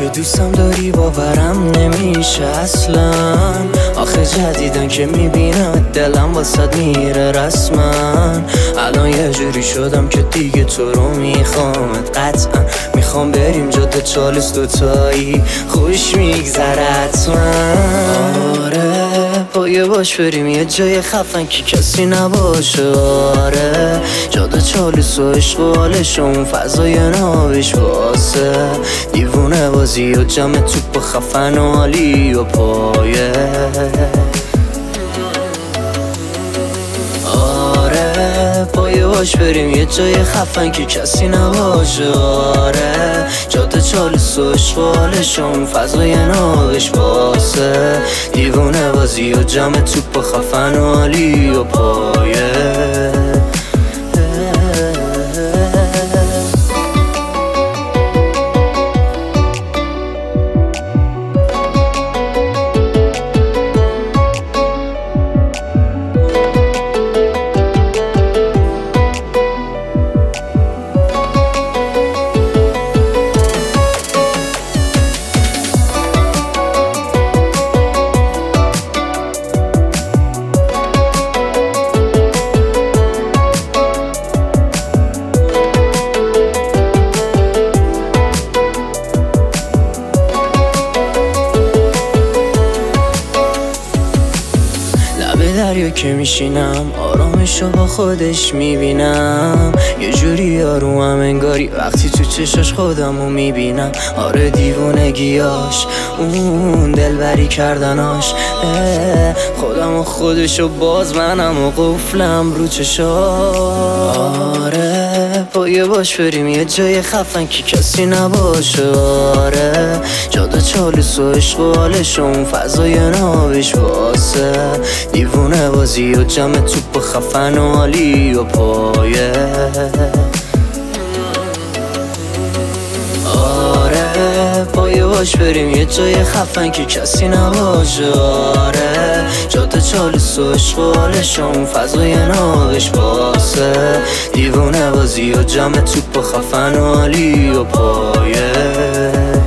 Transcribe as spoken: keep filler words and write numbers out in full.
که دوستم داری باورم نمیشه اصلا. آخه جدیدن که میبینم دلم واسد میره رسما. الان یه جوری شدم که دیگه تو رو میخوامت قطعا. میخوام بریم جاده چالس دوتایی خوش میگذره حتما. آره پایه باش بریم یه جای خفن که کسی نباشه. آره جاده چالس و عشق و حالش و اون فضای نابش واسه دیوونه بازی و جمع توپ و خفن و حالی و پایه. آره پایه باش بریم یه جای خفن که کسی نباشه. آره جاده چالس و عشق و حالش و اون فضای نابش واسه دیوونه بازی و جمع توپ و خفن و حالی و پایه. به دریا که میشینم آرامشو با خودش میبینم. یه جوری آرومم انگاری وقتی تو چشاش خودمو میبینم. آره دیوونگیاش اون دلبری کردناش خودم و خودشو باز منم و قفلم رو چشاش. آره پایه باش بریم یه جای خفن که کسی نباشه. آره جاده چالس و عشق و حالش و اون فضای نابش واسه دیوونه بازی و جمع توپ و خفن و حالی و پایه. آره پایه باش بریم یه جای خفن که کسی نباشه. آره جاده چالس و عشق و حالش و اون فضای نابش واسه دیوونه بازی و جمع توپ و خفن و حالی و پایه.